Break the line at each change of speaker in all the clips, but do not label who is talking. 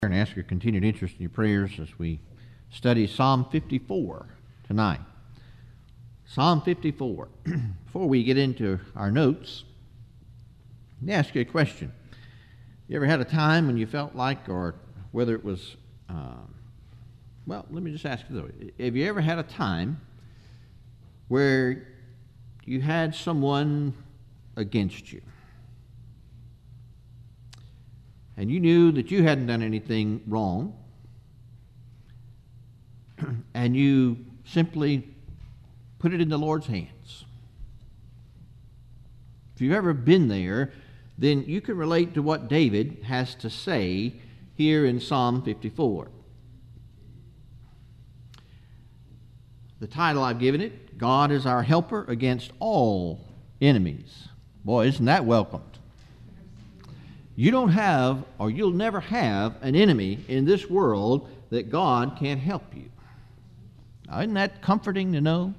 And ask your continued interest in your prayers as we study Psalm 54 tonight. Psalm 54. Before we get into our notes, let me ask you a question. You ever had a time when you felt like, or whether it was, let me just ask you this. Have you ever had a time where you had someone against you? And you knew that you hadn't done anything wrong, and you simply put it in the Lord's hands. If you've ever been there, then you can relate to what David has to say here in Psalm 54. The title I've given it, God is our helper against all enemies. Boy, isn't that welcomed? You don't have, or you'll never have, an enemy in this world that God can't help you. Now, isn't that comforting to know?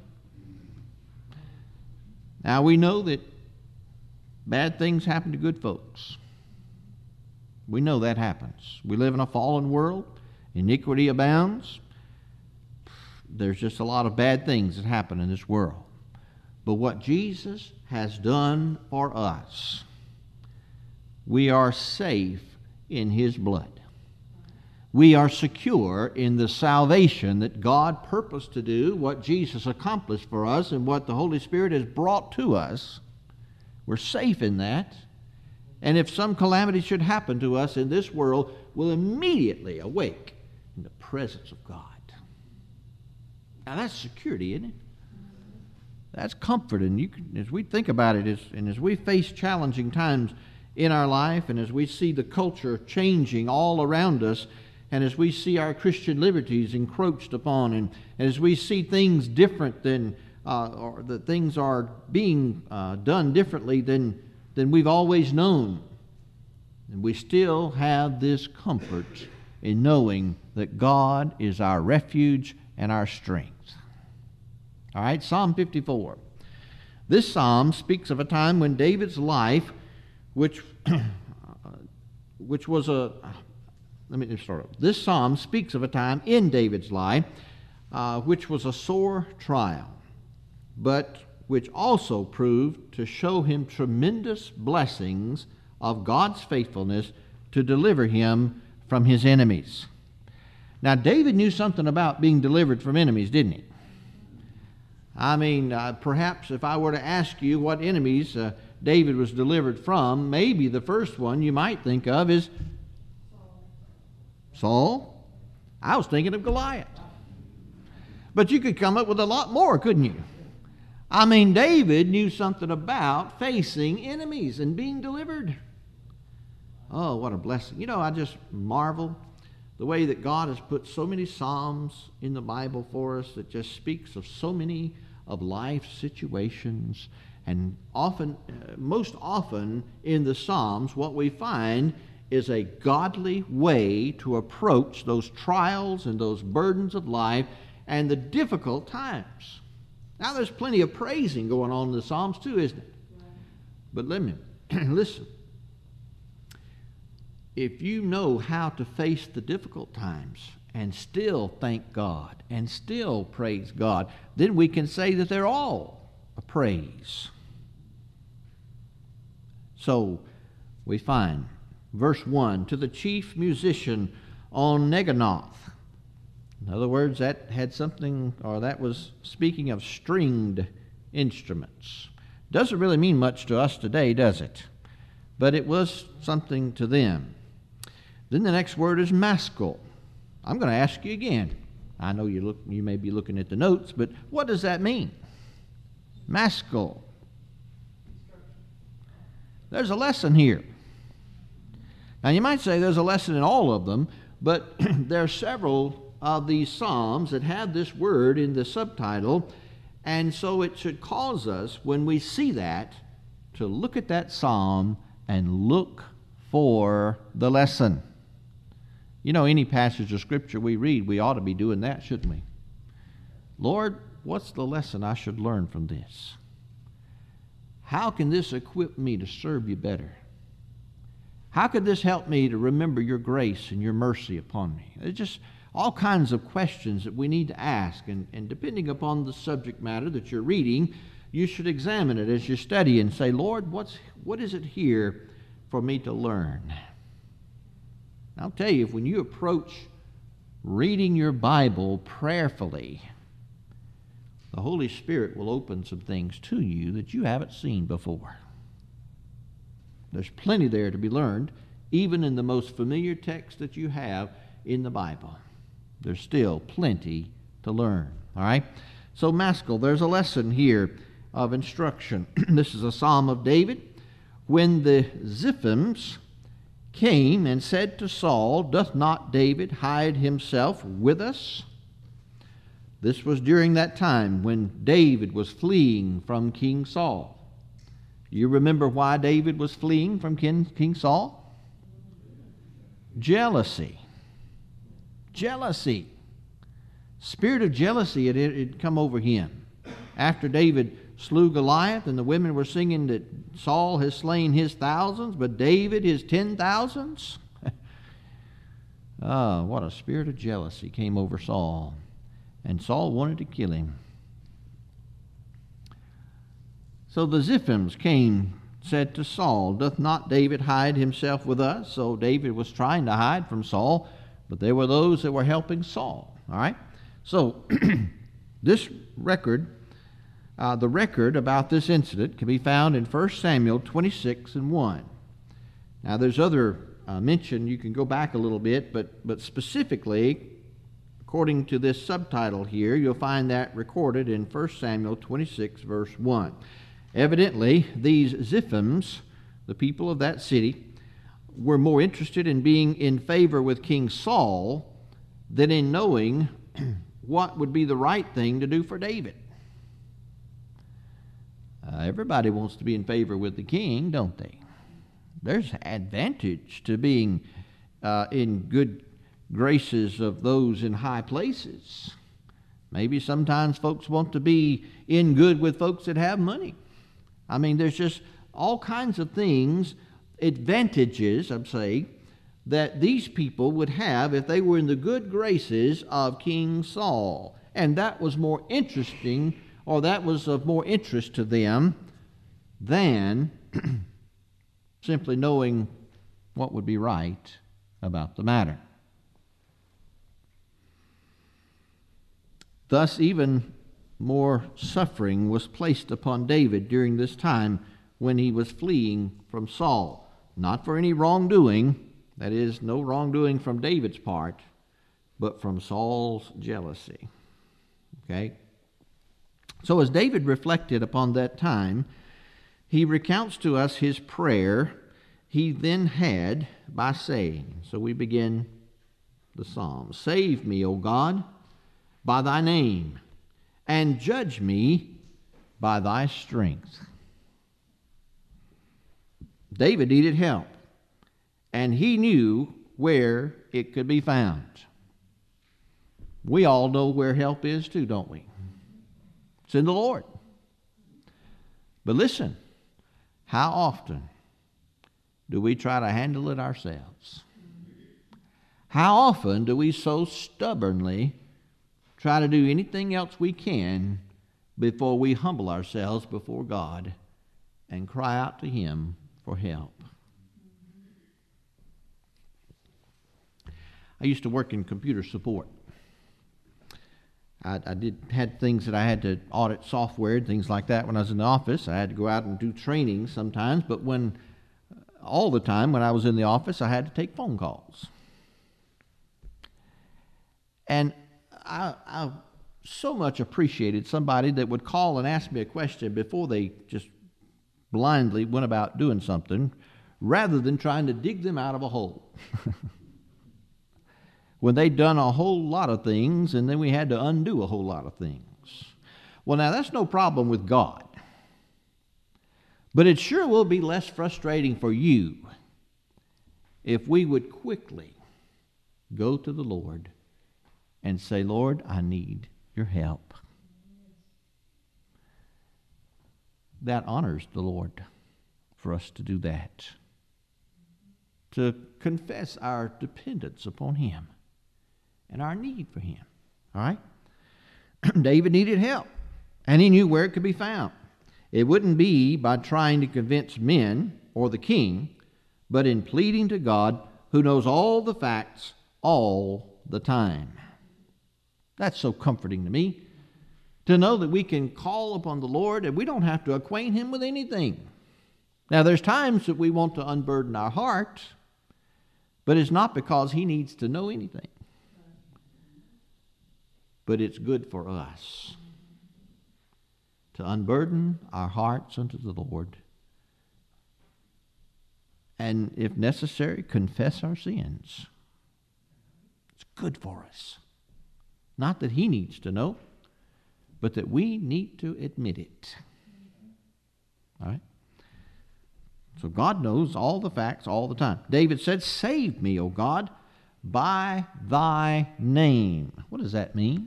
Now, we know that bad things happen to good folks. We know that happens. We live in a fallen world. Iniquity abounds. There's just a lot of bad things that happen in this world. But what Jesus has done for us, we are safe in His blood. We are secure in the salvation that God purposed to do, what Jesus accomplished for us, and what the Holy Spirit has brought to us. We're safe in that. And if some calamity should happen to us in this world, we'll immediately awake in the presence of God. Now that's security, isn't it? That's comfort. And as we think about it, and as we face challenging times in our life, and as we see the culture changing all around us, and as we see our Christian liberties encroached upon, and as we see things different than, or that things are being done differently than we've always known, and we still have this comfort in knowing that God is our refuge and our strength. All right, Psalm 54. This psalm speaks of a time when David's life, which was a, let me just start over. This psalm speaks of a time in David's life which was a sore trial, but which also proved to show him tremendous blessings of God's faithfulness to deliver him from his enemies. Now, David knew something about being delivered from enemies, didn't he? I mean, perhaps if I were to ask you what enemies David was delivered from, maybe the first one you might think of is Saul. I was thinking of Goliath. But you could come up with a lot more, couldn't you? I mean, David knew something about facing enemies and being delivered. Oh, what a blessing. You know, I just marvel the way that God has put so many psalms in the Bible for us that just speaks of so many of life's situations. And often, most often in the Psalms, what we find is a godly way to approach those trials and those burdens of life and the difficult times. Now, there's plenty of praising going on in the Psalms too, isn't it? But listen. If you know how to face the difficult times and still thank God and still praise God, then we can say that they're all a praise. So we find verse 1, to the chief musician on Neginoth. In other words, that had something, or that was speaking of stringed instruments. Doesn't really mean much to us today, does it? But it was something to them. Then the next word is maskil. I'm going to ask you again. I know you may be looking at the notes, but what does that mean? Maskil. There's a lesson here. Now you might say there's a lesson in all of them, but there are several of these psalms that have this word in the subtitle, and so it should cause us, when we see that, to look at that psalm and look for the lesson. You know, any passage of Scripture we read, we ought to be doing that, shouldn't we? Lord, what's the lesson I should learn from this? How can this equip me to serve you better? How could this help me to remember your grace and your mercy upon me? It's just all kinds of questions that we need to ask. And depending upon the subject matter that you're reading, you should examine it as you study and say, Lord, what is it here for me to learn? I'll tell you, when you approach reading your Bible prayerfully, the Holy Spirit will open some things to you that you haven't seen before. There's plenty there to be learned, even in the most familiar text that you have in the Bible. There's still plenty to learn. All right? So, Maskell, there's a lesson here of instruction. This is a Psalm of David. When the Ziphims came and said to Saul, doth not David hide himself with us? This was during that time when David was fleeing from King Saul. You remember why David was fleeing from King Saul? Jealousy. Jealousy. Spirit of jealousy had come over him. After David slew Goliath and the women were singing that Saul has slain his thousands, but David his 10,000s. What a spirit of jealousy came over Saul. And Saul wanted to kill him. So the Ziphims came, said to Saul, doth not David hide himself with us? So David was trying to hide from Saul, but there were those that were helping Saul. All right? So this record, the record about this incident can be found in 1 Samuel 26:1. Now there's other mention, you can go back a little bit, but specifically, according to this subtitle here, you'll find that recorded in 1 Samuel 26, verse 1. Evidently, these Ziphims, the people of that city, were more interested in being in favor with King Saul than in knowing what would be the right thing to do for David. Everybody wants to be in favor with the king, don't they? There's advantage to being in good graces of those in high places. Maybe sometimes folks want to be in good with folks that have money. I mean, there's just all kinds of things, advantages, I'm saying, that these people would have if they were in the good graces of King Saul. And that was more interesting, or that was of more interest to them than simply knowing what would be right about the matter. Thus, even more suffering was placed upon David during this time when he was fleeing from Saul. Not for any wrongdoing, that is, no wrongdoing from David's part, but from Saul's jealousy. Okay? So as David reflected upon that time, he recounts to us his prayer he then had by saying, so we begin the psalm, save me, O God, by thy name, and judge me by thy strength. David needed help, and he knew where it could be found. We all know where help is too, don't we? It's in the Lord. But listen, how often do we try to handle it ourselves? How often do we so stubbornly try to do anything else we can before we humble ourselves before God and cry out to Him for help? I used to work in computer support. I had things that I had to audit software and things like that when I was in the office. I had to go out and do training sometimes, but all the time when I was in the office, I had to take phone calls. And I so much appreciated somebody that would call and ask me a question before they just blindly went about doing something, rather than trying to dig them out of a hole. When they'd done a whole lot of things, and then we had to undo a whole lot of things. Well, now, that's no problem with God. But it sure will be less frustrating for you if we would quickly go to the Lord and say, Lord, I need your help. That honors the Lord for us to do that. to confess our dependence upon Him and our need for Him. All right? David needed help, and he knew where it could be found. It wouldn't be by trying to convince men or the king, but in pleading to God, who knows all the facts all the time. That's so comforting to me, to know that we can call upon the Lord and we don't have to acquaint Him with anything. Now, there's times that we want to unburden our heart, but it's not because He needs to know anything. But it's good for us to unburden our hearts unto the Lord, and if necessary, confess our sins. It's good for us. Not that He needs to know, but that we need to admit it. All right? So God knows all the facts all the time. David said, "Save me, O God, by thy name." What does that mean?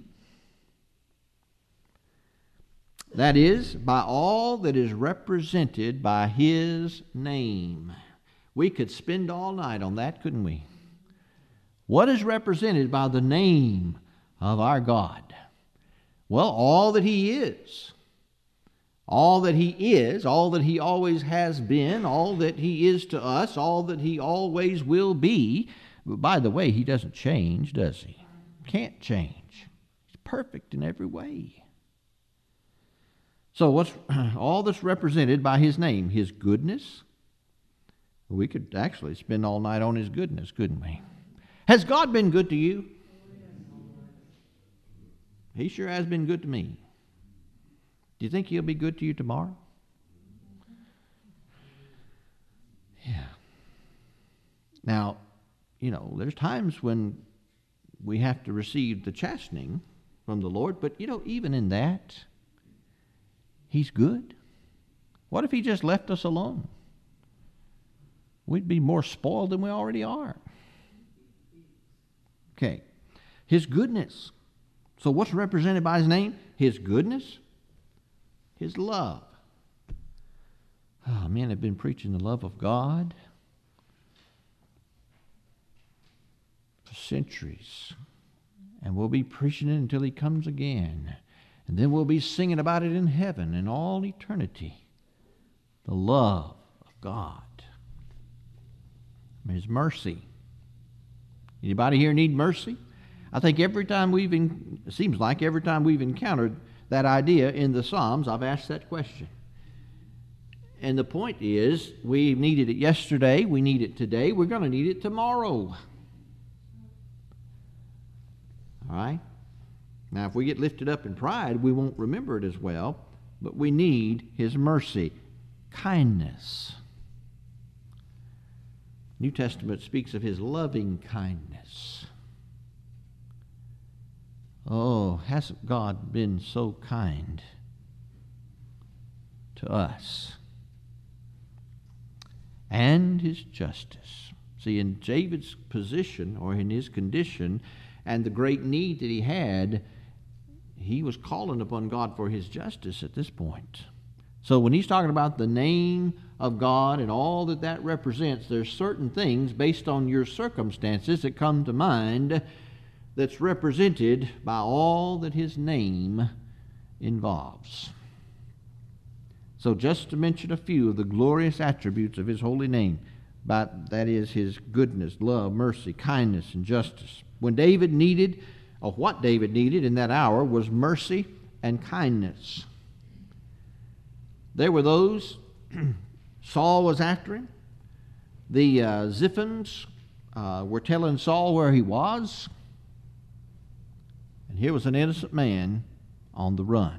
That is, by all that is represented by His name. We could spend all night on that, couldn't we? What is represented by the name of our God? Well, all that He is. All that He is, all that He always has been, all that He is to us, all that He always will be. But by the way, He doesn't change, does He? Can't change. He's perfect in every way. So what's all that's represented by His name? His goodness. We could actually spend all night on His goodness, couldn't we? Has God been good to you? He sure has been good to me. Do you think He'll be good to you tomorrow? Yeah. Now, there's times when we have to receive the chastening from the Lord, but, even in that, He's good. What if He just left us alone? We'd be more spoiled than we already are. Okay. His goodness. So what's represented by His name? His goodness. His love. Oh, man, I've been preaching the love of God for centuries. And we'll be preaching it until He comes again. And then we'll be singing about it in heaven in all eternity. The love of God. His mercy. Anybody here need mercy? I think it seems like every time we've encountered that idea in the Psalms, I've asked that question. And the point is, we needed it yesterday, we need it today, we're going to need it tomorrow. All right? Now, if we get lifted up in pride, we won't remember it as well, but we need His mercy. Kindness. New Testament speaks of His loving kindness. Oh, hasn't God been so kind to us? And His justice. See, in David's position, or in his condition, and the great need that he had, he was calling upon God for His justice at this point. So when he's talking about the name of God and all that that represents, there's certain things based on your circumstances that come to mind that's represented by all that His name involves. So just to mention a few of the glorious attributes of His holy name, but that is His goodness, love, mercy, kindness, and justice. What David needed in that hour was mercy and kindness. There were those, Saul was after him. The Ziphims were telling Saul where he was. And here was an innocent man on the run.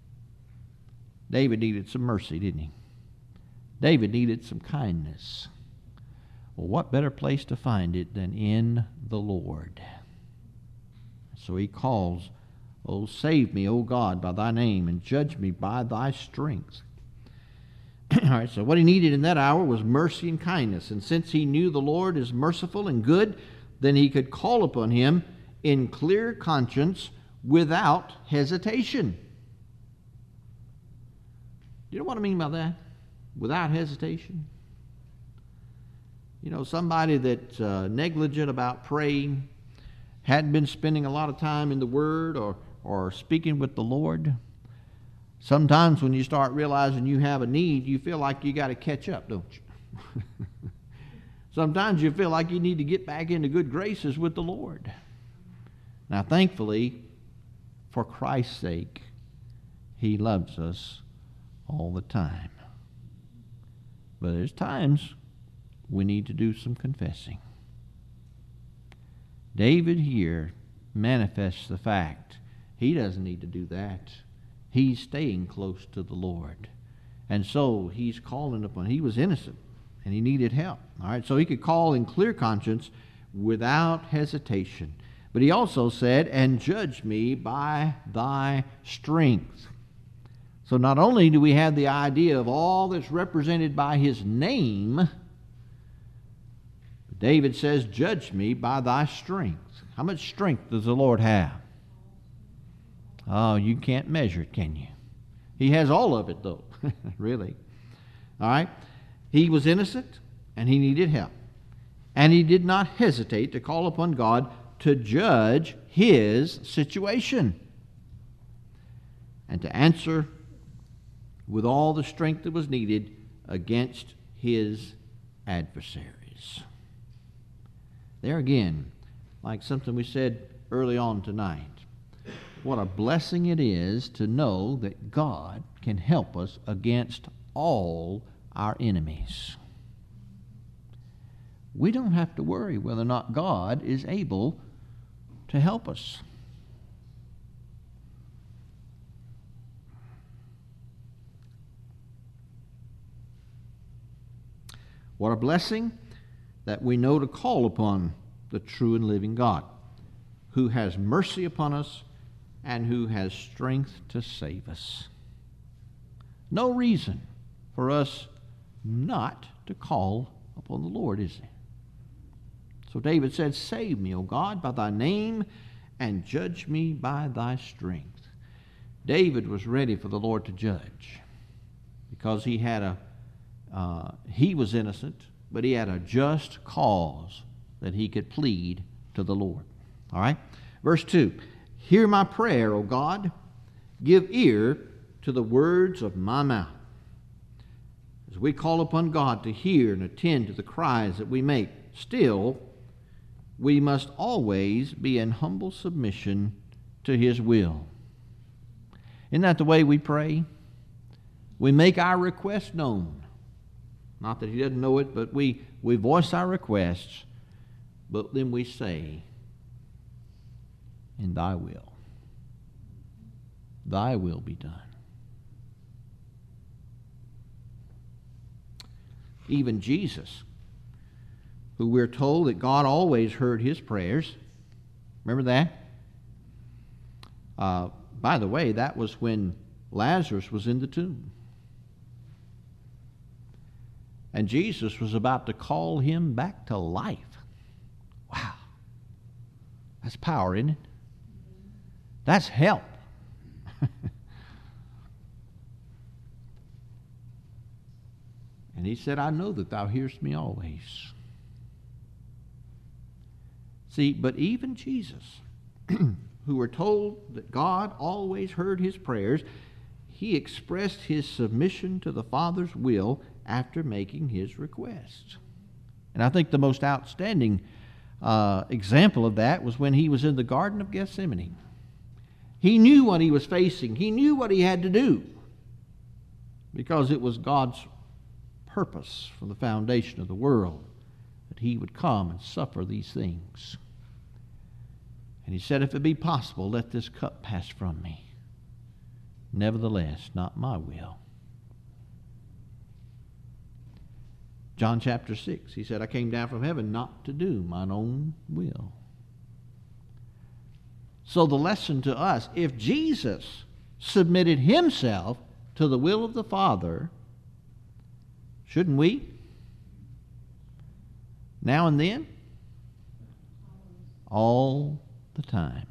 David needed some mercy, didn't he? David needed some kindness. Well, what better place to find it than in the Lord? So he calls, "Oh, save me, O God, by thy name, and judge me by thy strength." All right, so what he needed in that hour was mercy and kindness. And since he knew the Lord is merciful and good, then he could call upon Him in clear conscience without hesitation. Do you know what I mean by that? Without hesitation. somebody that's negligent about praying, hadn't been spending a lot of time in the Word or speaking with the Lord. Sometimes when you start realizing you have a need, you feel like you got to catch up, don't you? Sometimes you feel like you need to get back into good graces with the Lord. Now, thankfully, for Christ's sake, He loves us all the time. But there's times we need to do some confessing. David here manifests the fact he doesn't need to do that. He's staying close to the Lord. And so he's calling upon, he was innocent and he needed help. All right, so he could call in clear conscience without hesitation. But he also said, and judge me by thy strength. So not only do we have the idea of all that's represented by his name, but David says, judge me by thy strength. How much strength does the Lord have? Oh, you can't measure it, can you? He has all of it, though, really. All right? He was innocent, and he needed help. And he did not hesitate to call upon God to judge his situation and to answer with all the strength that was needed against his adversaries. There again, like something we said early on tonight, what a blessing it is to know that God can help us against all our enemies. We don't have to worry whether or not God is able to help us. What a blessing that we know to call upon the true and living God, who has mercy upon us and who has strength to save us. No reason for us not to call upon the Lord, is there? So David said, save me, O God, by thy name, and judge me by thy strength. David was ready for the Lord to judge because he had he was innocent, but he had a just cause that he could plead to the Lord. All right? Verse 2, hear my prayer, O God. Give ear to the words of my mouth. As we call upon God to hear and attend to the cries that we make, still, we must always be in humble submission to His will. Isn't that the way we pray? We make our request known. Not that He doesn't know it, but we voice our requests, but then we say, in thy will. Thy will be done. Even Jesus, who we're told that God always heard his prayers. Remember that? By the way, that was when Lazarus was in the tomb. And Jesus was about to call him back to life. Wow. That's power, isn't it? That's help. And he said, I know that thou hearest me always. See, but even Jesus, who were told that God always heard his prayers, he expressed his submission to the Father's will after making his request. And I think the most outstanding example of that was when he was in the Garden of Gethsemane. He knew what he was facing. He knew what he had to do because it was God's purpose from the foundation of the world that he would come and suffer these things. And he said, if it be possible, let this cup pass from me. Nevertheless, not my will. John chapter 6, he said, I came down from heaven not to do mine own will. So the lesson to us, if Jesus submitted himself to the will of the Father, shouldn't we? Now and then? All the time.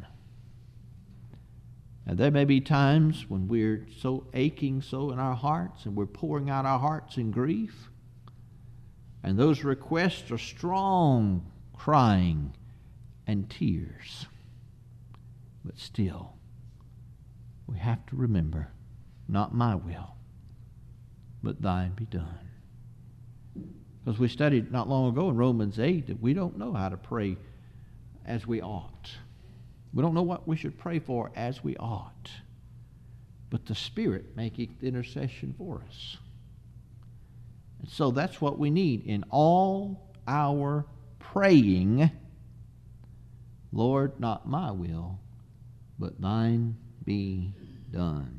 And there may be times when we're so aching so in our hearts and we're pouring out our hearts in grief. And those requests are strong crying and tears. But still, we have to remember, not my will, but thine be done. Because we studied not long ago in Romans 8 that we don't know how to pray as we ought. We don't know what we should pray for as we ought. But the Spirit maketh intercession for us. And so that's what we need in all our praying. Lord, not my will, but thine be done.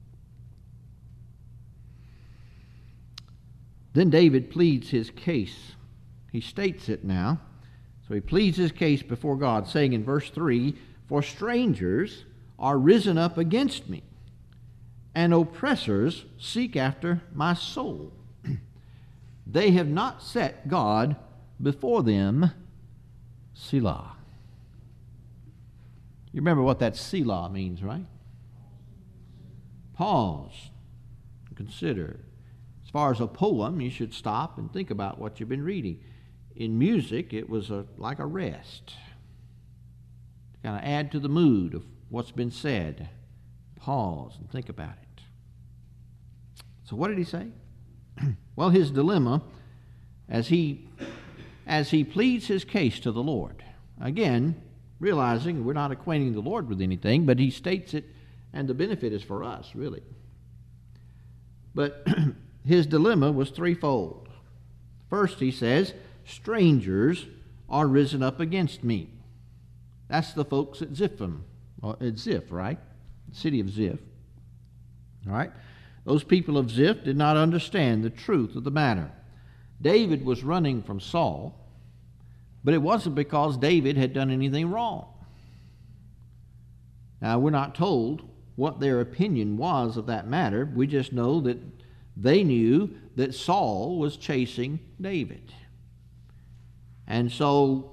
Then David pleads his case. He states it now. So he pleads his case before God, saying in verse 3, "For strangers are risen up against me, and oppressors seek after my soul. They have not set God before them." Selah. You remember what that Selah means, right? Pause. Consider. As far as a poem, you should stop and think about what you've been reading. In music, it was like a rest. To kind of add to the mood of what's been said. Pause and think about it. So what did he say? Well, his dilemma, as he pleads his case to the Lord, again, realizing we're not acquainting the Lord with anything, but he states it, and the benefit is for us, really. But his dilemma was threefold. First, he says, strangers are risen up against me. That's the folks at Ziphim, or at Ziph, right? The city of Ziph. All right? Those people of Ziph did not understand the truth of the matter. David was running from Saul, but it wasn't because David had done anything wrong. Now, we're not told what their opinion was of that matter. We just know that they knew that Saul was chasing David. And so,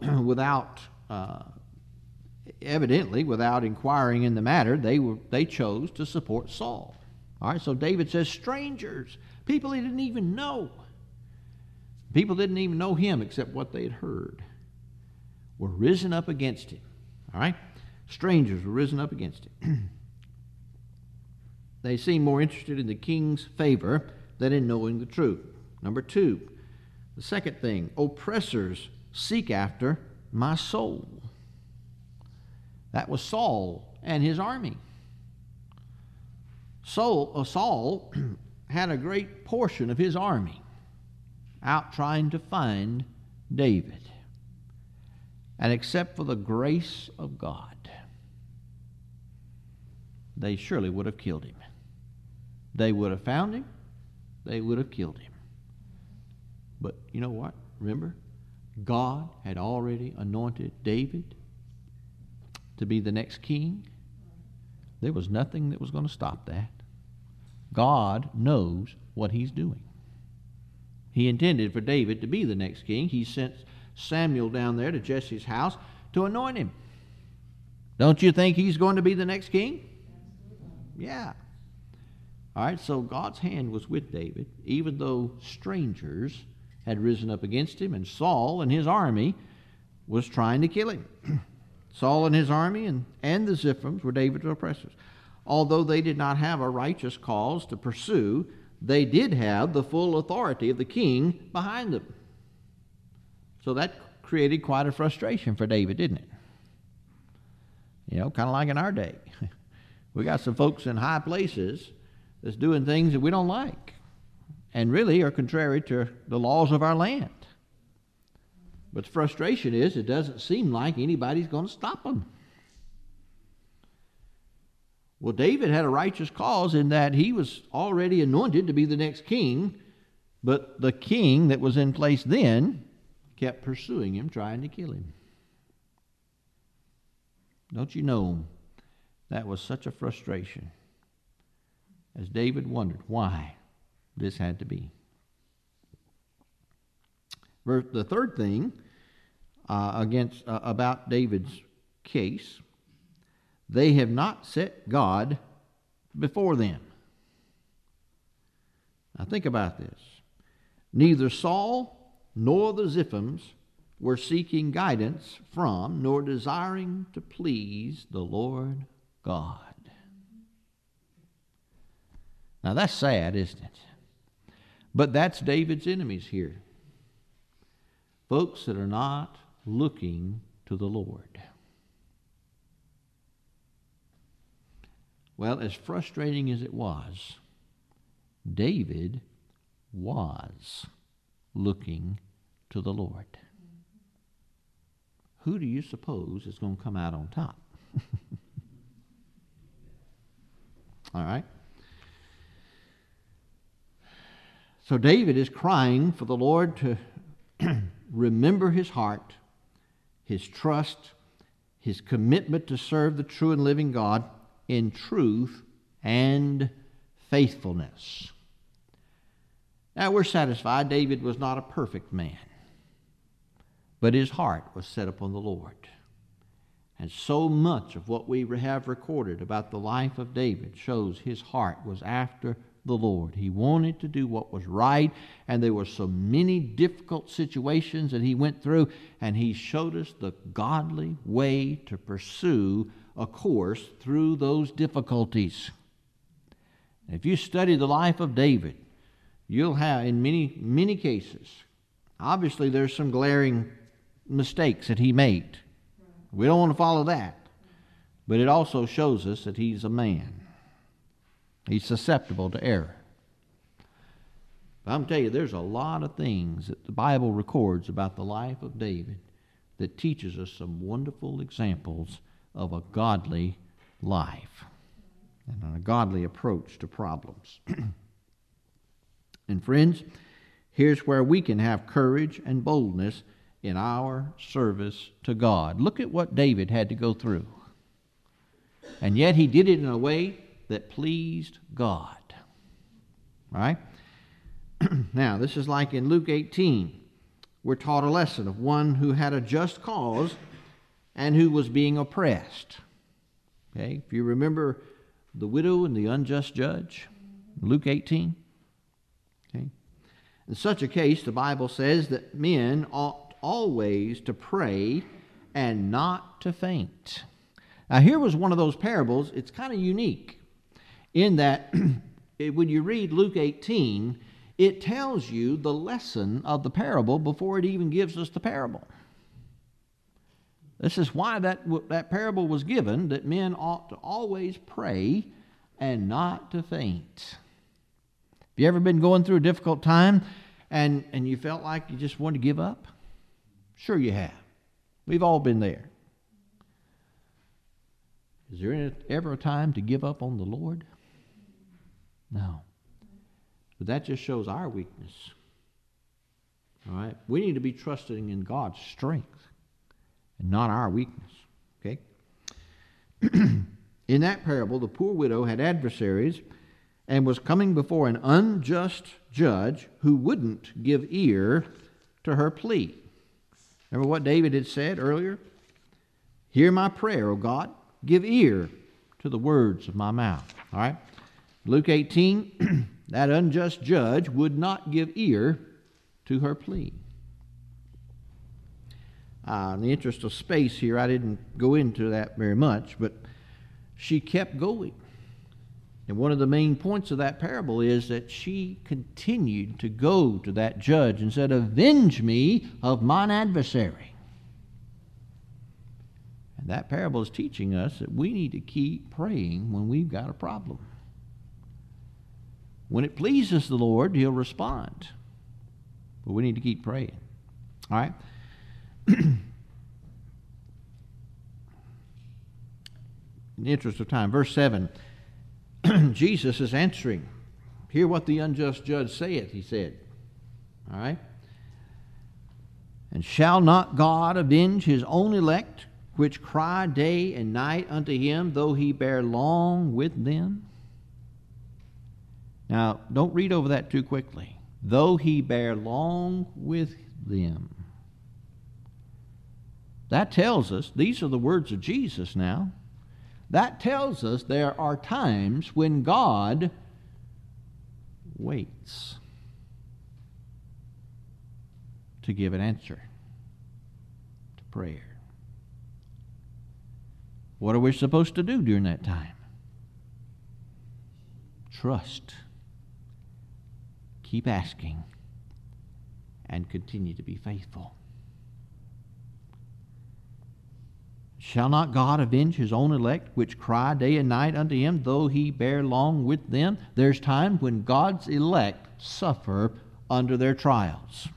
evidently, without inquiring in the matter, they chose to support Saul. All right, so David says, strangers, people he didn't even know. People didn't even know him except what they had heard, were risen up against him. All right? Strangers were risen up against him. They seemed more interested in the king's favor than in knowing the truth. Number two, the second thing, oppressors seek after my soul. That was Saul and his army. Saul had a great portion of his army out trying to find David. And except for the grace of God, they surely would have killed him. They would have found him. They would have killed him. But you know what? Remember, God had already anointed David to be the next king. There was nothing that was going to stop that. God knows what he's doing. He intended for David to be the next king. He sent Samuel down there to Jesse's house to anoint him. Don't you think he's going to be the next king? Yeah. All right, so God's hand was with David, even though strangers had risen up against him, and Saul and his army was trying to kill him. Saul and his army and the Ziphims were David's oppressors. Although they did not have a righteous cause to pursue, they did have the full authority of the king behind them. So that created quite a frustration for David, didn't it? You know, kind of like in our day. We got some folks in high places that's doing things that we don't like and really are contrary to the laws of our land. But the frustration is it doesn't seem like anybody's going to stop them. Well, David had a righteous cause in that he was already anointed to be the next king, but the king that was in place then kept pursuing him, trying to kill him. Don't you know that was such a frustration as David wondered why this had to be. The third thing about David's case, they have not set God before them. Now think about this. Neither Saul nor the Ziphims were seeking guidance from, nor desiring to please the Lord God. Now that's sad, isn't it? But that's David's enemies here. Folks that are not looking to the Lord. Well, as frustrating as it was, David was looking to the Lord. Who do you suppose is going to come out on top? All right. So David is crying for the Lord to remember his heart, his trust, his commitment to serve the true and living God in truth and faithfulness. Now we're satisfied David was not a perfect man, but his heart was set upon the Lord. And so much of what we have recorded about the life of David shows his heart was after the Lord. He wanted to do what was right, and there were so many difficult situations that he went through, and he showed us the godly way to pursue a course through those difficulties. If you study the life of David, you'll have, in many cases, obviously there's some glaring mistakes that he made. We don't want to follow that. But it also shows us that he's a man. He's susceptible to error. But I'm telling you, there's a lot of things that the Bible records about the life of David that teaches us some wonderful examples of a godly life and a godly approach to problems. And friends, here's where we can have courage and boldness in our service to God. Look at what David had to go through. And yet he did it in a way that pleased God. All right? Now, this is like in Luke 18. We're taught a lesson of one who had a just cause and who was being oppressed. Okay? If you remember the widow and the unjust judge, Luke 18. Okay? In such a case, the Bible says that men ought always to pray and not to faint. Now, here was one of those parables. It's kind of unique in that when you read Luke 18, it tells you the lesson of the parable before it even gives us the parable. This is why that parable was given, that men ought to always pray and not to faint. Have you ever been going through a difficult time and you felt like you just wanted to give up? Sure you have. We've all been there. Is there ever a time to give up on the Lord? No. But that just shows our weakness. All right? We need to be trusting in God's strength and not our weakness. Okay? In that parable, the poor widow had adversaries and was coming before an unjust judge who wouldn't give ear to her plea. Remember what David had said earlier? Hear my prayer, O God. Give ear to the words of my mouth. All right? Luke 18, that unjust judge would not give ear to her plea. In the interest of space here, I didn't go into that very much, but she kept going. And one of the main points of that parable is that she continued to go to that judge and said, avenge me of mine adversary. And that parable is teaching us that we need to keep praying when we've got a problem. When it pleases the Lord, He'll respond. But we need to keep praying. All right? In the interest of time, verse 7, Jesus is answering. Hear what the unjust judge saith, he said. All right? And shall not God avenge his own elect, which cry day and night unto him, though he bear long with them? Now, don't read over that too quickly. Though he bear long with them. That tells us, these are the words of Jesus now. That tells us there are times when God waits to give an answer to prayer. What are we supposed to do during that time? Trust. Keep asking. And continue to be faithful. Shall not God avenge his own elect, which cry day and night unto him, though he bear long with them? There's times when God's elect suffer under their trials.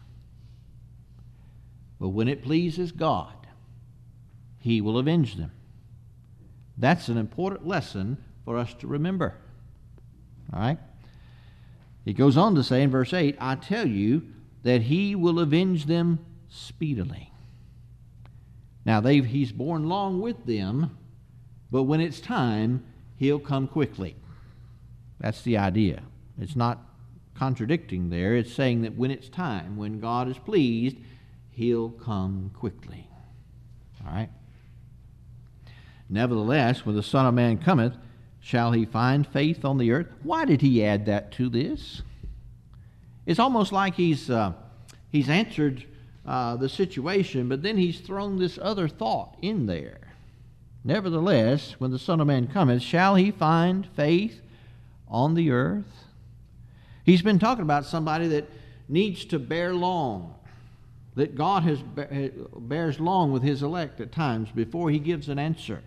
But when it pleases God, he will avenge them. That's an important lesson for us to remember. All right? He goes on to say in verse 8, I tell you that he will avenge them speedily. Now, he's borne long with them, but when it's time, he'll come quickly. That's the idea. It's not contradicting there. It's saying that when it's time, when God is pleased, he'll come quickly. All right? Nevertheless, when the Son of Man cometh, shall he find faith on the earth? Why did he add that to this? It's almost like he's answered the situation, but then he's thrown this other thought in there. Nevertheless, when the Son of Man cometh, shall he find faith on the earth? He's been talking about somebody that needs to bear long, that God bears long with his elect at times before he gives an answer.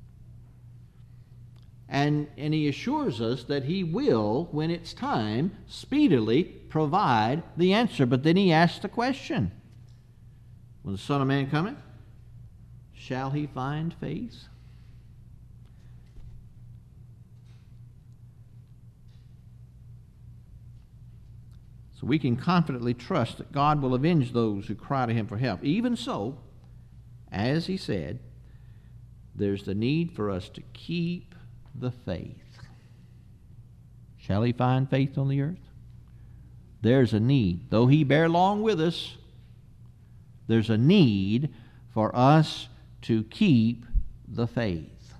And he assures us that he will, when it's time, speedily provide the answer. But then he asks the question, when the Son of Man cometh, shall he find faith? So we can confidently trust that God will avenge those who cry to him for help. Even so, as he said, there's the need for us to keep the faith. Shall he find faith on the earth? There's a need. Though he bear long with us, there's a need for us to keep the faith,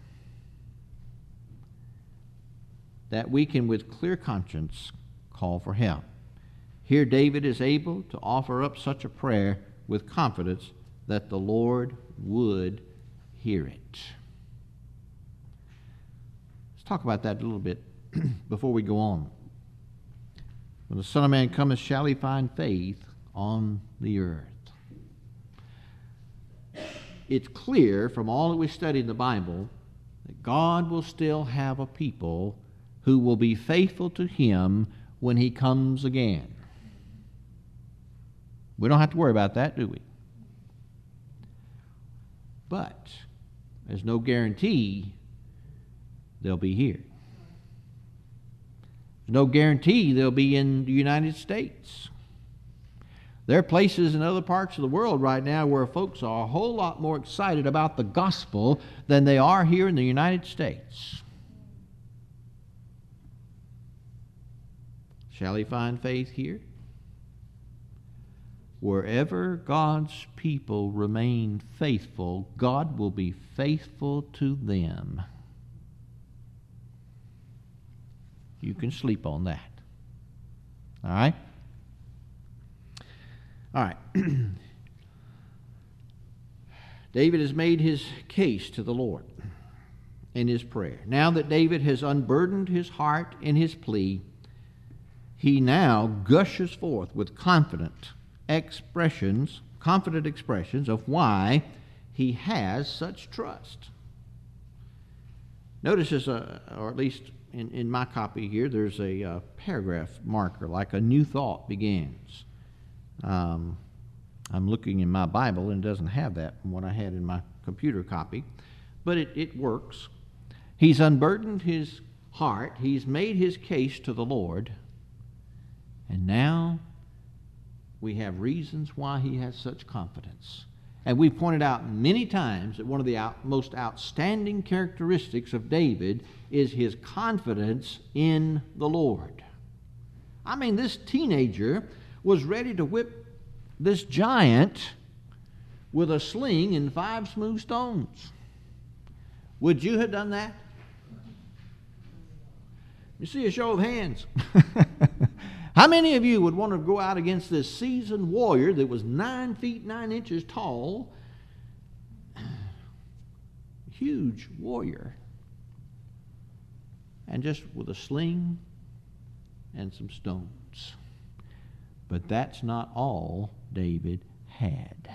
that we can with clear conscience call for help. Here David is able to offer up such a prayer with confidence that the Lord would hear it. Talk about that a little bit before we go on. When the Son of Man cometh, shall he find faith on the earth? It's clear from all that we study in the Bible that God will still have a people who will be faithful to him when he comes again. We don't have to worry about that, do we? But there's no guarantee they'll be here. There's no guarantee they'll be in the United States. There are places in other parts of the world right now where folks are a whole lot more excited about the gospel than they are here in the United States. Shall he find faith here? Wherever God's people remain faithful, God will be faithful to them. You can sleep on that. All right? All right. David has made his case to the Lord in his prayer. Now that David has unburdened his heart in his plea, he now gushes forth with confident expressions of why he has such trust. Notice this, or at least in my copy here, there's a paragraph marker, like a new thought begins. I'm looking in my Bible, and it doesn't have that from what I had in my computer copy, but it works. He's unburdened his heart. He's made his case to the Lord, and now we have reasons why he has such confidence. And we pointed out many times that one of the most outstanding characteristics of David is his confidence in the Lord. I mean, this teenager was ready to whip this giant with a sling and 5 smooth stones. Would you have done that? You see a show of hands. How many of you would want to go out against this seasoned warrior that was 9 feet 9 inches tall? Huge warrior. And just with a sling and some stones. But that's not all David had.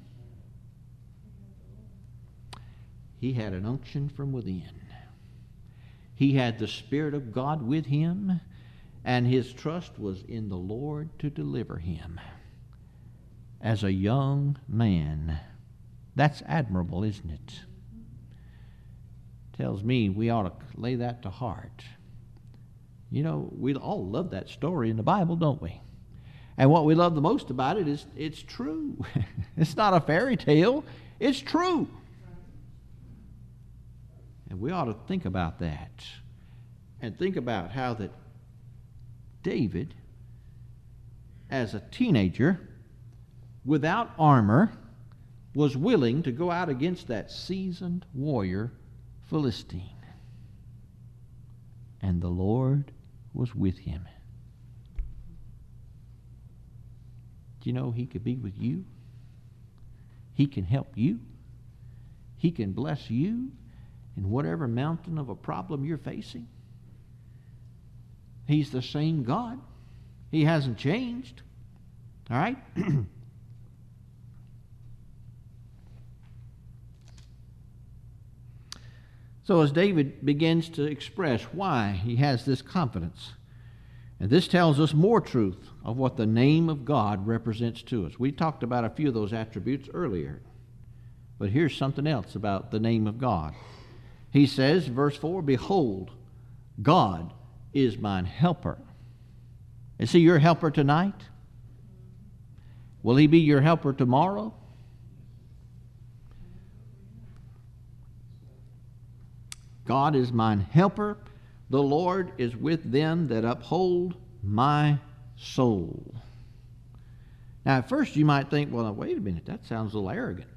He had an unction from within. He had the Spirit of God with him, and his trust was in the Lord to deliver him. As a young man, that's admirable, isn't it? Tells me we ought to lay that to heart. You know, we all love that story in the Bible, don't we? And what we love the most about it is it's true. It's not a fairy tale. It's true. And we ought to think about that. And think about how that David, as a teenager, without armor, was willing to go out against that seasoned warrior Philistine. And the Lord was with him. Do you know he could be with you? He can help you. He can bless you in whatever mountain of a problem you're facing. He's the same God. He hasn't changed. All right? So as David begins to express why he has this confidence, and this tells us more truth of what the name of God represents to us. We talked about a few of those attributes earlier. But here's something else about the name of God. He says, verse 4, "Behold, God is mine helper." Is he your helper tonight? Will he be your helper tomorrow? God is mine helper. The Lord is with them that uphold my soul. Now, at first you might think, well, wait a minute, that sounds a little arrogant.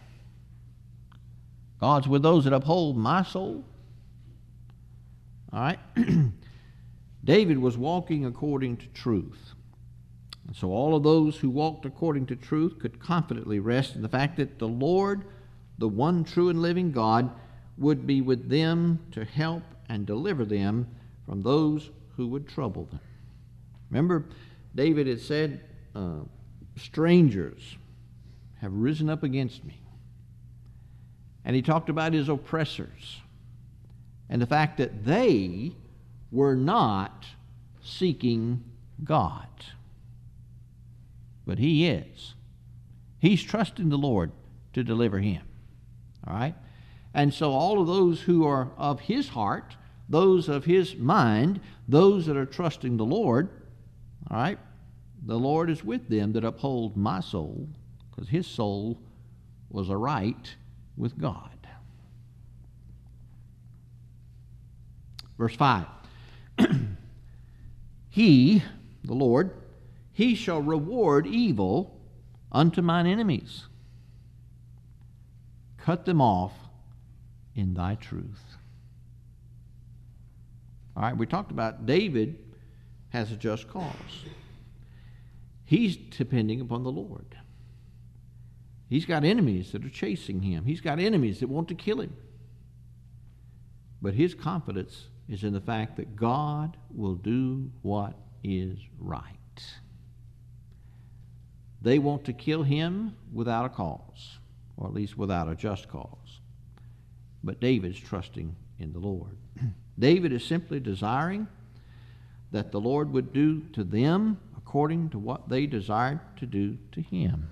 God's with those that uphold my soul. All right? David was walking according to truth. And so all of those who walked according to truth could confidently rest in the fact that the Lord, the one true and living God, would be with them to help and deliver them from those who would trouble them. Remember, David had said, strangers have risen up against me. And he talked about his oppressors and the fact that they were not seeking God. But he is. He's trusting the Lord to deliver him. All right? And so all of those who are of his heart, those of his mind, those that are trusting the Lord, all right, the Lord is with them that uphold my soul, because his soul was aright with God. Verse 5. He, the Lord, he shall reward evil unto mine enemies. Cut them off in thy truth. All right, we talked about David has a just cause. He's depending upon the Lord. He's got enemies that are chasing him. He's got enemies that want to kill him. But his confidence is in the fact that God will do what is right. They want to kill him without a cause, or at least without a just cause. But David's trusting in the Lord. David is simply desiring that the Lord would do to them according to what they desired to do to him.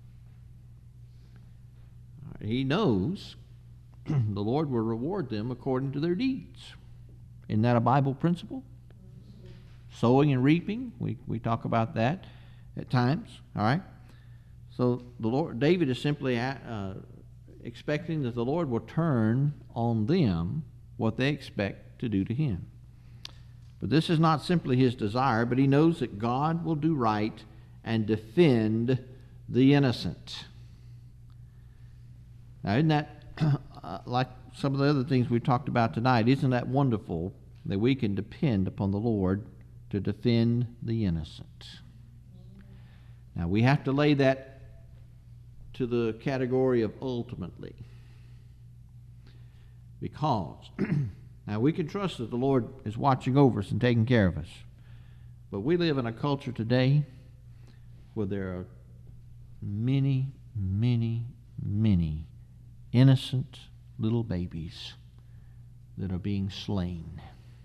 He knows the Lord will reward them according to their deeds. Isn't that a Bible principle? Sowing and reaping, we talk about that at times. All right. So the Lord, David is simply expecting that the Lord will turn on them what they expect to do to him. But this is not simply his desire, but he knows that God will do right and defend the innocent. Now, isn't that like some of the other things we've talked about tonight? Isn't that wonderful that we can depend upon the Lord to defend the innocent. Now, we have to lay that to the category of ultimately. Because, now we can trust that the Lord is watching over us and taking care of us. But we live in a culture today where there are many, many, many innocent little babies that are being slain.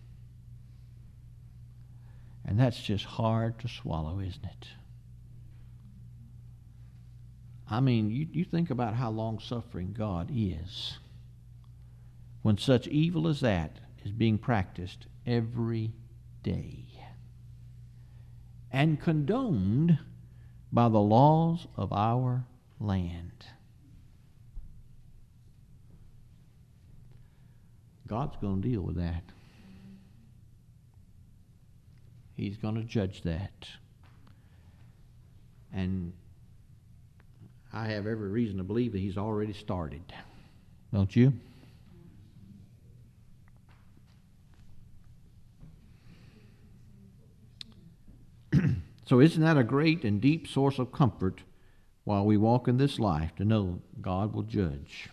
And that's just hard to swallow, isn't it? I mean, you think about how long-suffering God is when such evil as that is being practiced every day and condoned by the laws of our land. God's going to deal with that. He's going to judge that. And I have every reason to believe that He's already started. Don't you? So isn't that a great and deep source of comfort while we walk in this life to know God will judge?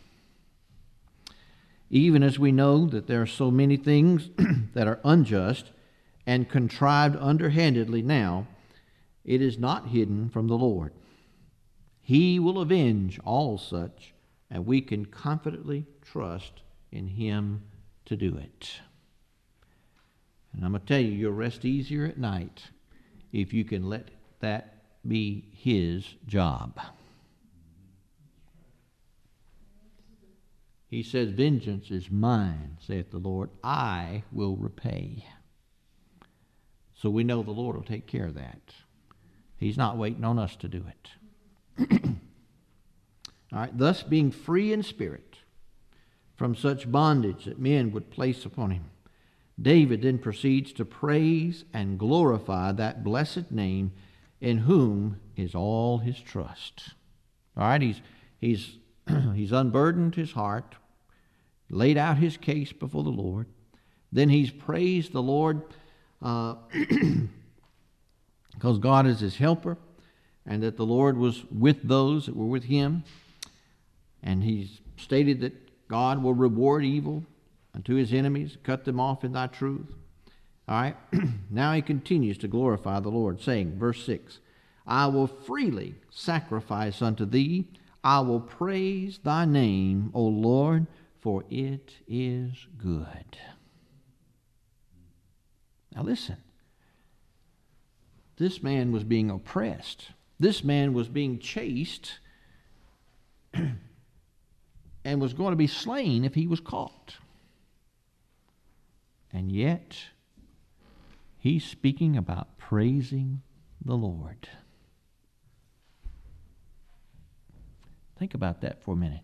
Even as we know that there are so many things that are unjust and contrived underhandedly now, it is not hidden from the Lord. He will avenge all such, and we can confidently trust in Him to do it. And I'm going to tell you, you'll rest easier at night if you can let that be His job. He says, "Vengeance is mine, saith the Lord. I will repay." So we know the Lord will take care of that. He's not waiting on us to do it. All right, thus being free in spirit from such bondage that men would place upon him, David then proceeds to praise and glorify that blessed name in whom is all his trust. All right, he's unburdened his heart, laid out his case before the Lord. Then he's praised the Lord because God is his helper, and that the Lord was with those that were with him. And he's stated that God will reward evil unto his enemies, cut them off in thy truth. All right, now he continues to glorify the Lord, saying, verse 6, "I will freely sacrifice unto thee. I will praise thy name, O Lord, for it is good." Now listen, this man was being oppressed. This man was being chased and was going to be slain if he was caught. And yet, he's speaking about praising the Lord. Think about that for a minute.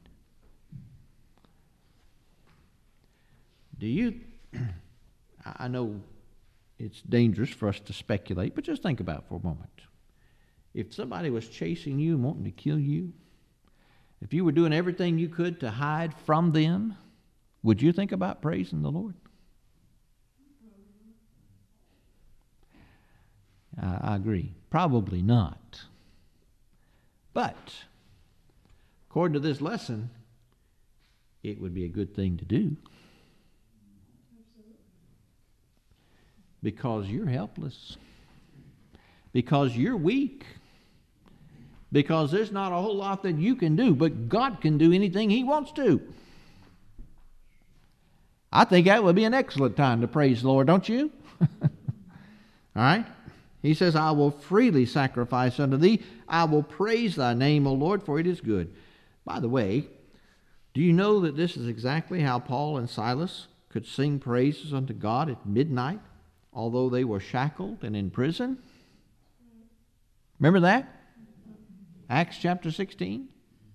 I know it's dangerous for us to speculate, but just think about it for a moment. If somebody was chasing you and wanting to kill you, if you were doing everything you could to hide from them, would you think about praising the Lord? I agree. Probably not. But according to this lesson, it would be a good thing to do. Because you're helpless. Because you're weak. Because there's not a whole lot that you can do, but God can do anything He wants to. I think that would be an excellent time to praise the Lord, don't you? All right? He says, "I will freely sacrifice unto thee. I will praise thy name, O Lord, for it is good." By the way, do you know that this is exactly how Paul and Silas could sing praises unto God at midnight, although they were shackled and in prison? Remember that? Acts chapter 16.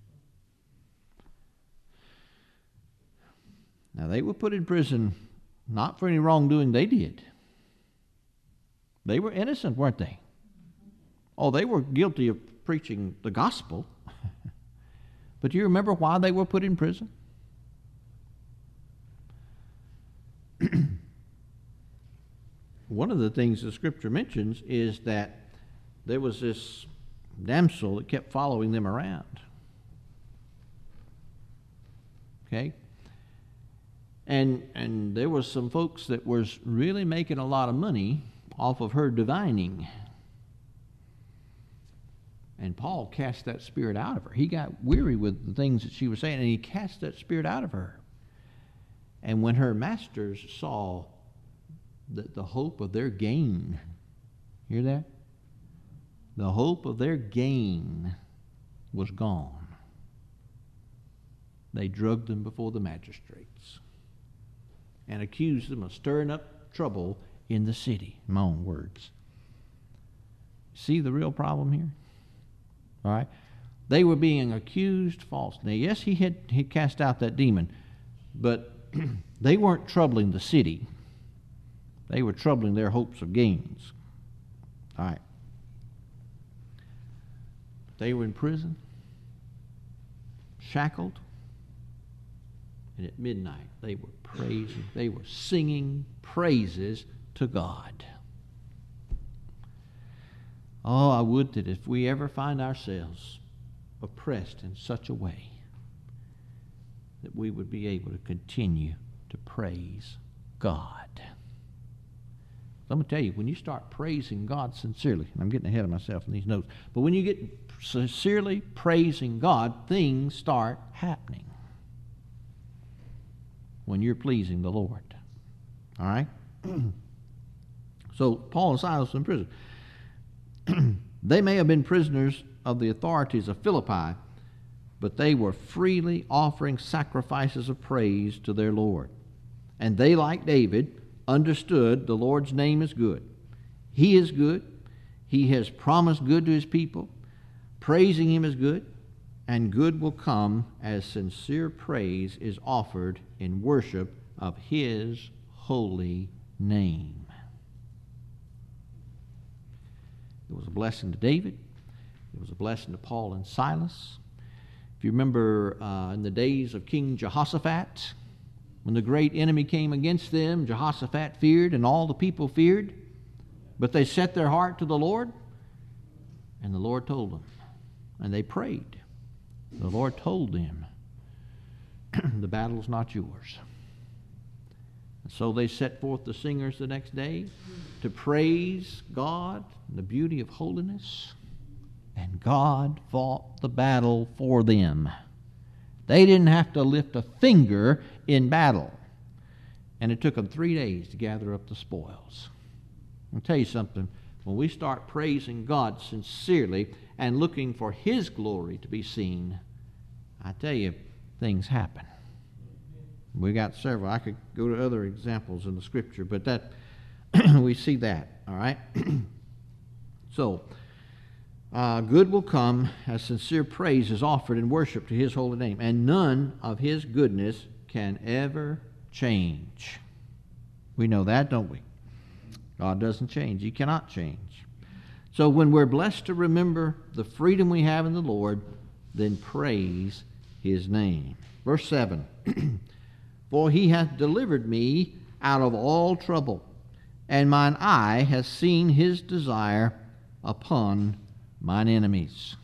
Now, they were put in prison not for any wrongdoing they did. They were innocent, weren't they? Oh, they were guilty of preaching the gospel. But do you remember why they were put in prison? one of the things the Scripture mentions is that there was this damsel that kept following them around. Okay? And there was some folks that was really making a lot of money off of her divining. And Paul cast that spirit out of her. He got weary with the things that she was saying, and he cast that spirit out of her. And when her masters saw that the hope of their gain, hear that? The hope of their gain was gone. They drugged them before the magistrates and accused them of stirring up trouble in the city. In my own words. See the real problem here? All right? They were being accused falsely. Now, yes, he had cast out that demon, but they weren't troubling the city. They were troubling their hopes of gains. All right. They were in prison, shackled, and at midnight they were praising, they were singing praises to God. Oh, I would that if we ever find ourselves oppressed in such a way that we would be able to continue to praise God. I'm going to tell you, when you start praising God sincerely, and I'm getting ahead of myself in these notes, but when you get sincerely praising God, things start happening when you're pleasing the Lord. All right? So Paul and Silas were in prison. They may have been prisoners of the authorities of Philippi, but they were freely offering sacrifices of praise to their Lord. And they, like David, understood the Lord's name is good. He is good. He has promised good to his people. Praising him is good, and good will come as sincere praise is offered in worship of his holy name. It was a blessing to David. It was a blessing to Paul and Silas. If you remember in the days of King Jehoshaphat, when the great enemy came against them, Jehoshaphat feared and all the people feared, but they set their heart to the Lord, and the Lord told them, and they prayed. The Lord told them, the battle's not yours. And so they set forth the singers the next day to praise God in the beauty of holiness, and God fought the battle for them. They didn't have to lift a finger in battle. And it took them 3 days to gather up the spoils. I'll tell you something. When we start praising God sincerely and looking for his glory to be seen, I tell you, things happen. We got several. I could go to other examples in the Scripture, but that we see that, all right? So, good will come as sincere praise is offered in worship to his holy name, and none of his goodness can ever change. We know that, don't we? God doesn't change. He cannot change. So when we're blessed to remember the freedom we have in the Lord, then praise his name. Verse 7, For he hath delivered me out of all trouble, and mine eye has seen his desire upon mine enemies.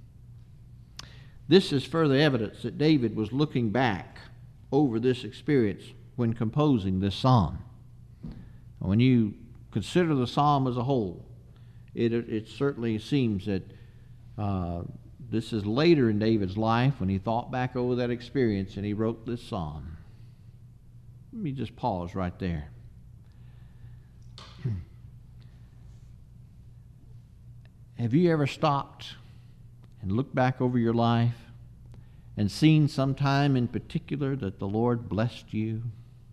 This is further evidence that David was looking back over this experience when composing this psalm. When you consider the psalm as a whole, it certainly seems that this is later in David's life when he thought back over that experience and he wrote this psalm. Let me just pause right there. Have you ever stopped and looked back over your life and seen some time in particular that the Lord blessed you?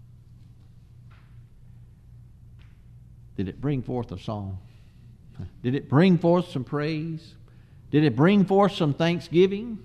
Did it bring forth a song? Did it bring forth some praise? Did it bring forth some thanksgiving?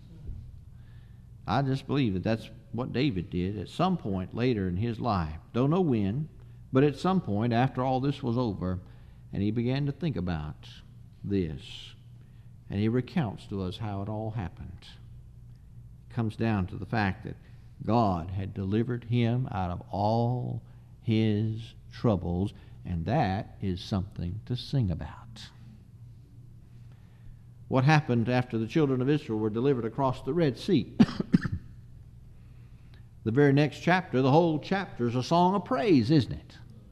I just believe that that's what David did at some point later in his life. Don't know when, but at some point after all this was over, and he began to think about this, and he recounts to us how it all happened. It comes down to the fact that God had delivered him out of all his troubles, And that is something to sing about. What happened after the children of Israel were delivered across the Red Sea? The very next chapter, the whole chapter, is a song of praise, isn't it?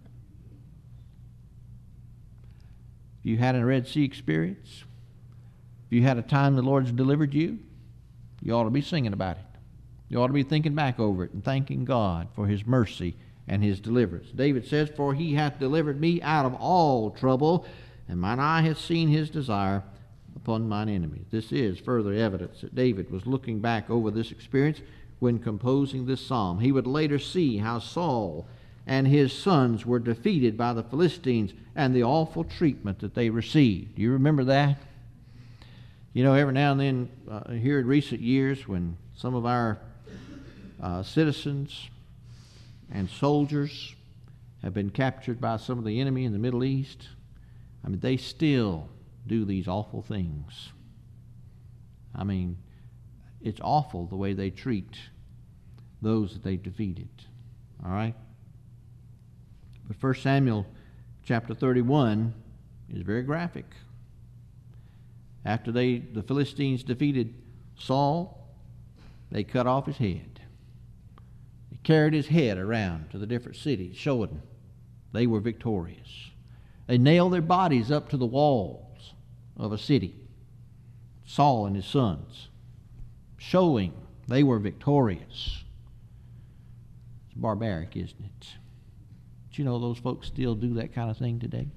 If you had a Red Sea experience, if you had a time the Lord's delivered you, you ought to be singing about it. You ought to be thinking back over it and thanking God for His mercy and His deliverance. David says, "For He hath delivered me out of all trouble, and mine eye hath seen His desire upon mine enemies." This is further evidence that David was looking back over this experience when composing this psalm. He would later see how Saul and his sons were defeated by the Philistines and the awful treatment that they received. Do you remember that? You know, every now and then, here in recent years, when some of our citizens and soldiers have been captured by some of the enemy in the Middle East, I mean, they still do these awful things. I mean, it's awful the way they treat those that they defeated. All right? But 1 Samuel chapter 31 is very graphic. After the Philistines defeated Saul, they cut off his head. They carried his head around to the different cities, showing they were victorious. They nailed their bodies up to the walls of a city, Saul and his sons, showing they were victorious. It's barbaric, isn't it? But you know those folks still do that kind of thing today?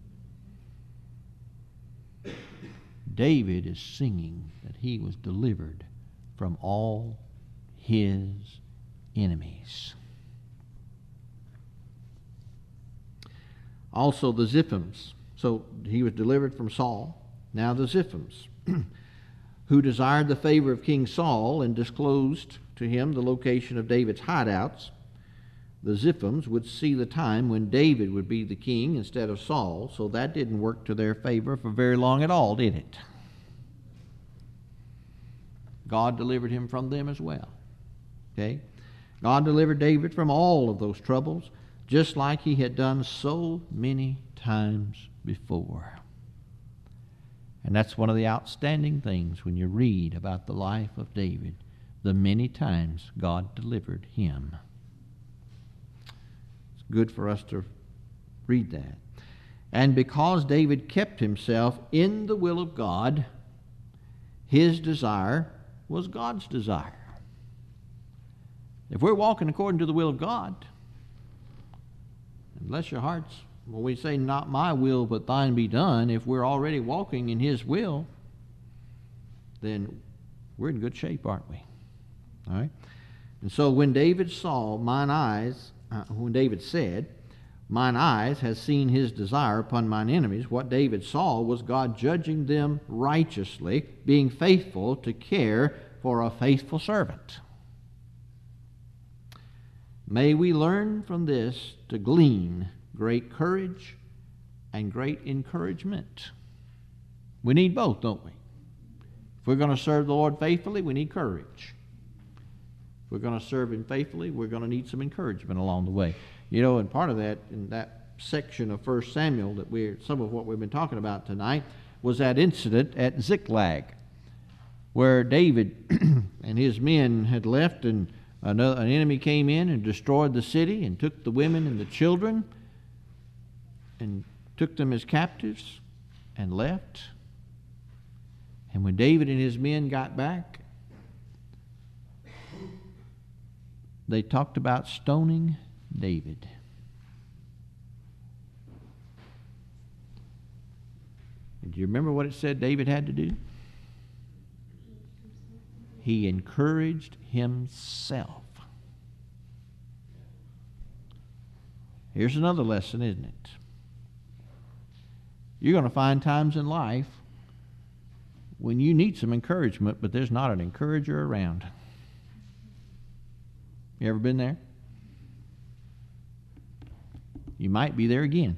David is singing that he was delivered from all his enemies. Also the Ziphims. So he was delivered from Saul. Now the Ziphims, who desired the favor of King Saul and disclosed to him the location of David's hideouts. The Ziphims would see the time when David would be the king instead of Saul, so that didn't work to their favor for very long at all, did it? God delivered him from them as well. Okay? God delivered David from all of those troubles, just like He had done so many times before. And that's one of the outstanding things when you read about the life of David, the many times God delivered him. It's good for us to read that. And because David kept himself in the will of God, his desire was God's desire. If we're walking according to the will of God, and bless your hearts, when we say, "Not my will, but thine be done," if we're already walking in His will, then we're in good shape, aren't we? All right? And so when David saw, when David said, "Mine eyes has seen His desire upon mine enemies," what David saw was God judging them righteously, being faithful to care for a faithful servant. May we learn from this to glean great courage and great encouragement. We need both, don't we? If we're going to serve the Lord faithfully, we need courage. If we're going to serve Him faithfully, we're going to need some encouragement along the way. You know, and part of that, in that section of 1 Samuel, some of what we've been talking about tonight, was that incident at Ziklag, where David and his men had left, and an enemy came in and destroyed the city and took the women and the children and took them as captives and left. And when David and his men got back, they talked about stoning David. And do you remember what it said David had to do? He encouraged himself. Here's another lesson, isn't it? You're going to find times in life when you need some encouragement, but there's not an encourager around. You ever been there? You might be there again.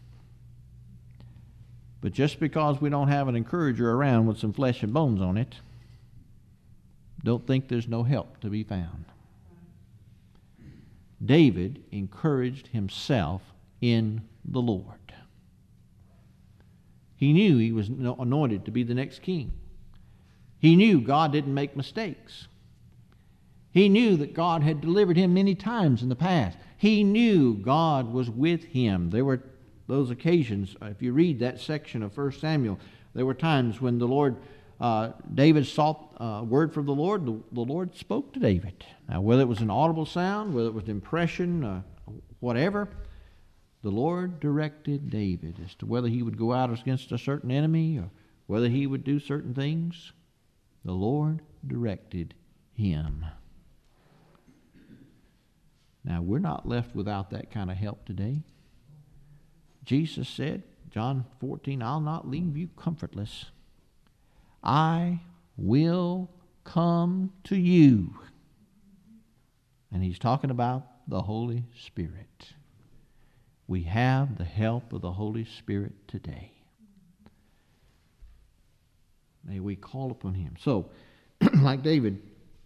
But just because we don't have an encourager around with some flesh and bones on it, don't think there's no help to be found. David encouraged himself in the Lord. He knew he was anointed to be the next king. He knew God didn't make mistakes. He knew that God had delivered him many times in the past. He knew God was with him. There were those occasions, if you read that section of 1 Samuel, there were times when the Lord, David sought a word from the Lord spoke to David. Now, whether it was an audible sound, whether it was an impression, whatever, the Lord directed David as to whether he would go out against a certain enemy or whether he would do certain things. The Lord directed him. Now, we're not left without that kind of help today. Jesus said, John 14, I'll not leave you comfortless. I will come to you. And he's talking about the Holy Spirit. We have the help of the Holy Spirit today. May we call upon him. So, like David,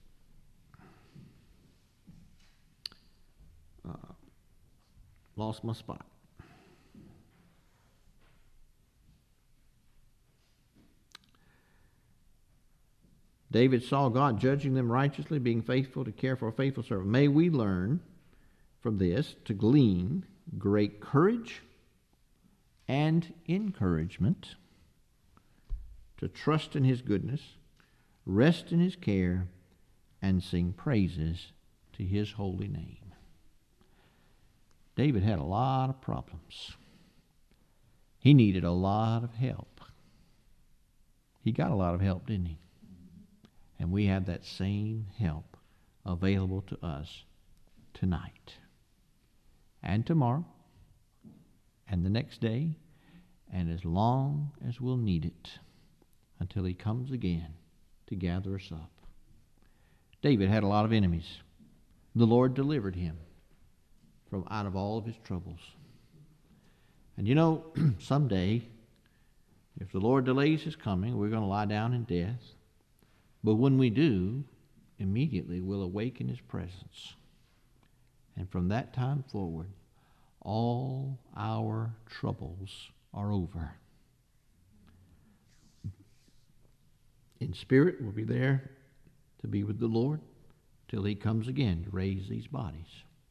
lost my spot. David saw God judging them righteously, being faithful to care for a faithful servant. May we learn from this to glean great courage and encouragement, to trust in his goodness, rest in his care, and sing praises to his holy name. David had a lot of problems. He needed a lot of help. He got a lot of help, didn't he? And we have that same help available to us tonight and tomorrow and the next day and as long as we'll need it until he comes again to gather us up. David had a lot of enemies. The Lord delivered him from out of all of his troubles. And you know, someday, if the Lord delays his coming, we're going to lie down in death. But when we do, immediately we'll awake in his presence. And from that time forward, all our troubles are over. In spirit, we'll be there to be with the Lord till he comes again to raise these bodies.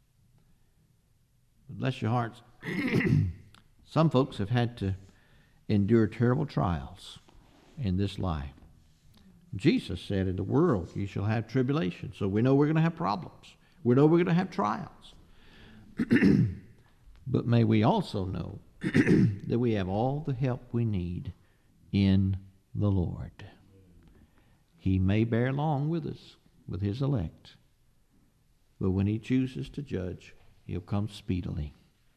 But bless your hearts, some folks have had to endure terrible trials in this life. Jesus said, in the world you shall have tribulation. So we know we're going to have problems. We know we're going to have trials. But may we also know that we have all the help we need in the Lord. He may bear long with us, with his elect. But when he chooses to judge, he'll come speedily.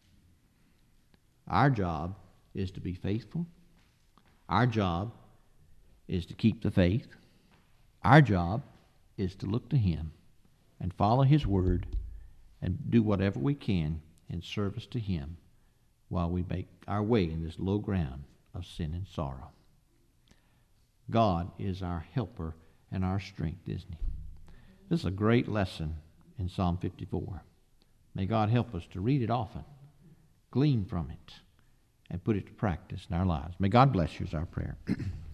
Our job is to be faithful. Our job is to keep the faith. Our job is to look to him and follow his word and do whatever we can in service to him while we make our way in this low ground of sin and sorrow. God is our helper and our strength, isn't he? This is a great lesson in Psalm 54. May God help us to read it often, glean from it, and put it to practice in our lives. May God bless you is our prayer.